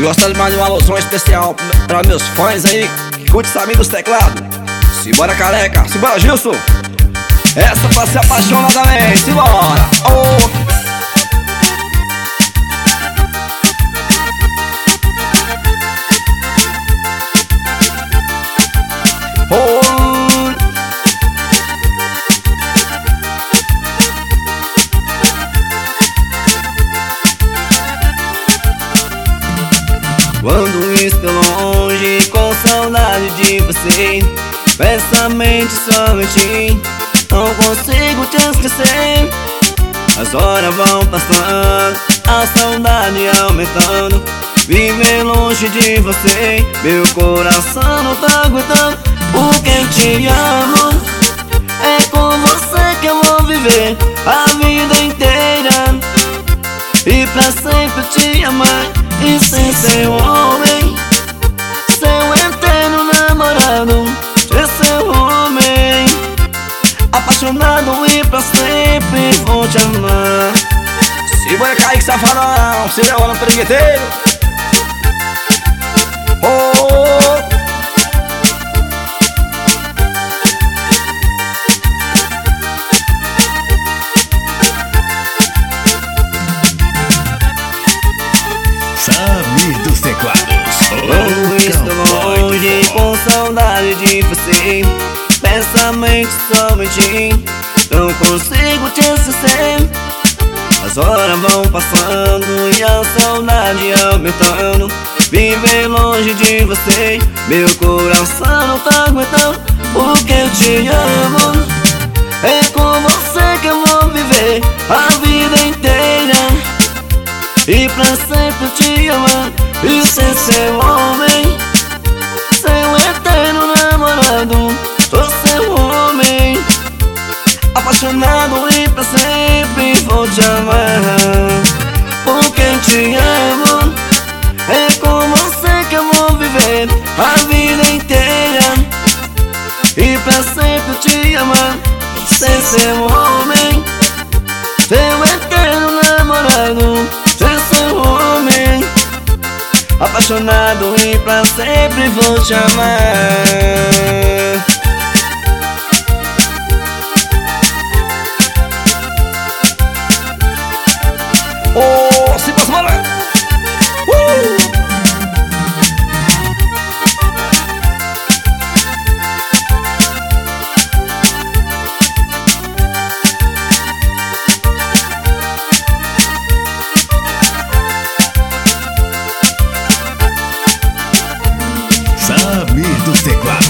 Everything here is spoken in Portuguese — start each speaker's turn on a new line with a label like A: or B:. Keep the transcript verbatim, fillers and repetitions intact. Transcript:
A: E gostaria mais de uma alusão especial pra meus fãs aí que curte Samir dos teclados. Simbora, careca, simbora, Gilson. Essa pra se apaixonadamente, simbora. Oh.
B: Quando estou longe com saudade de você, pensamento só em ti, não consigo te esquecer. As horas vão passando, a saudade aumentando. Viver longe de você, meu coração não tá aguentando. Porque eu te amo, é com você que eu vou viver a vida inteira. E pra sempre te amar e ser seu homem, seu eterno namorado, ser seu homem. Apaixonado e pra sempre vou te amar.
A: Simbora, Kaique Safadão, se deu no perigueteiro. Oh.
C: Samir dos teclados.
B: Quando estou longe com saudade de você, pensamento só em ti, não consigo te esquecer. As horas vão passando e a saudade aumentando. Viver longe de você, meu coração não tá aguentando. Porque eu te amo, é com você que eu vou viver a vida inteira. E pra sempre te amar e ser seu homem, seu eterno namorado, sou seu homem. Apaixonado e pra sempre vou te amar. Porque eu te amo, é com você que eu vou viver a vida inteira. E pra sempre te amar, ser seu homem, seu eterno namorado, ser seu homem. Apaixonado e pra sempre vou te amar.
A: Oh, se passa, bora! Uh!
C: Samir dos teclados.